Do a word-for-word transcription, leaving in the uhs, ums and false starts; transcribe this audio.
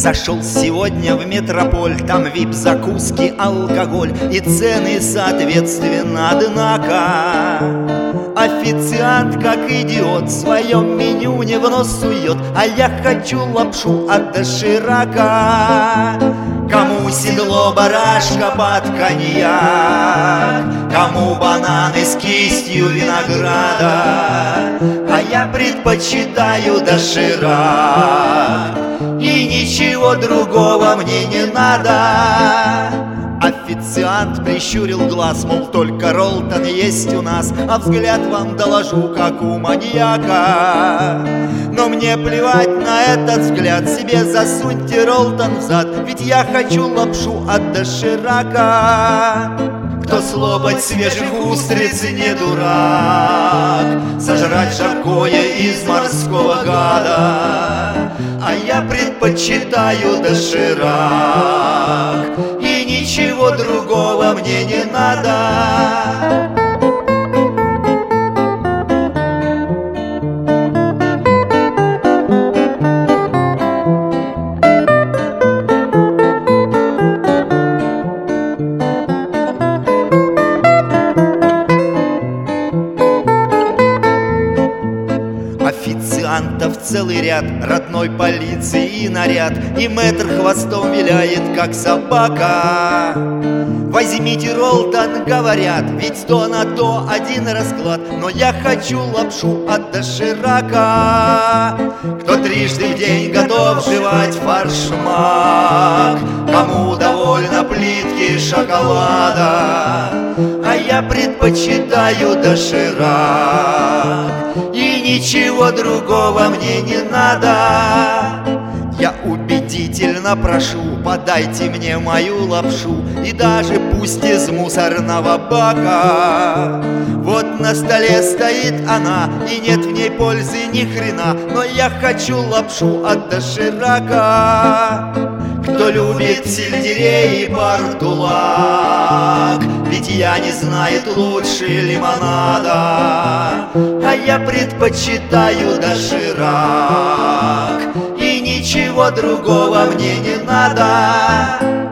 Зашел сегодня в метрополь, там вип-закуски, алкоголь и цены соответственно, однако официант, как идиот, в своем меню не в нос сует, а я хочу лапшу от доширака. Кому седло барашка под коньяк, кому бананы с кистью винограда, а я предпочитаю доширак, и ничего другого мне не надо. Официант прищурил глаз, мол, только Роллтон есть у нас, а взгляд вам доложу, как у маньяка. Но мне плевать на этот взгляд, себе засуньте Роллтон в зад, ведь я хочу лапшу от доширака. Кто слопать свежих устриц не дурак, сожрать жаркое из морского гада, а я предпочитаю доширак, и ничего другого мне не надо. Официантов целый ряд, родной полиции и наряд, и мэтр хвостом виляет, как собака. Возьмите Роллтон, говорят, ведь то на то один расклад, но я хочу лапшу от доширака. Кто трижды в день готов жевать форшмак, кому довольно плитки шоколада, а я предпочитаю доширак, и ничего другого мне не надо. Я убедительно прошу, подайте мне мою лапшу, и даже пусть из мусорного бака. Вот на столе стоит она, и нет в ней пользы ни хрена, но я хочу лапшу от доширака. Кто любит сельдерей и портулак, питья не знает лучше лимонада, а я предпочитаю доширак, и ничего другого мне не надо.